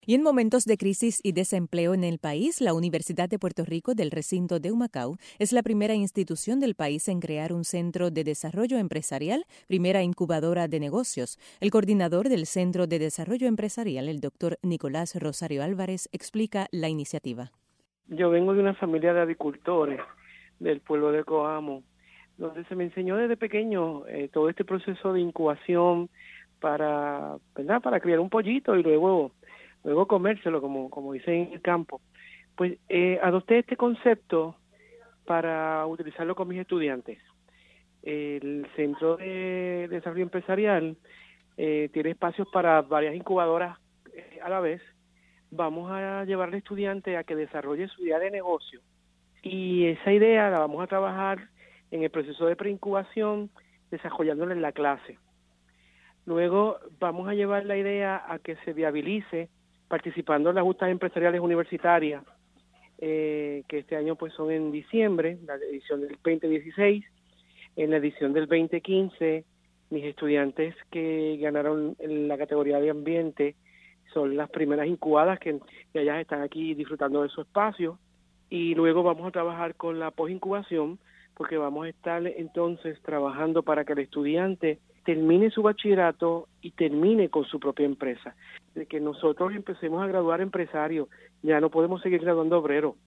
Y en momentos de crisis y desempleo en el país, la Universidad de Puerto Rico del recinto de Humacao es la primera institución del país en crear un centro de desarrollo empresarial, primera incubadora de negocios. El coordinador del Centro de Desarrollo Empresarial, el doctor Nicolás Rosario Álvarez, explica la iniciativa. Yo vengo de una familia de agricultores del pueblo de Coamo, donde se me enseñó desde pequeño todo este proceso de incubación para, ¿verdad? Para criar un pollito y luego comérselo, como dicen en el campo. Pues adopté este concepto para utilizarlo con mis estudiantes. El Centro de Desarrollo Empresarial tiene espacios para varias incubadoras a la vez. Vamos a llevar al estudiante a que desarrolle su idea de negocio y esa idea la vamos a trabajar en el proceso de preincubación, desarrollándola en la clase. Luego vamos a llevar la idea a que se viabilice participando en las justas empresariales universitarias, que este año pues son en diciembre, la edición del 2016, en la edición del 2015, mis estudiantes que ganaron en la categoría de ambiente son las primeras incubadas que ellas están aquí disfrutando de su espacio, y luego vamos a trabajar con la posincubación porque vamos a estar entonces trabajando para que el estudiante termine su bachillerato y termine con su propia empresa, de que nosotros empecemos a graduar empresarios, ya no podemos seguir graduando obreros.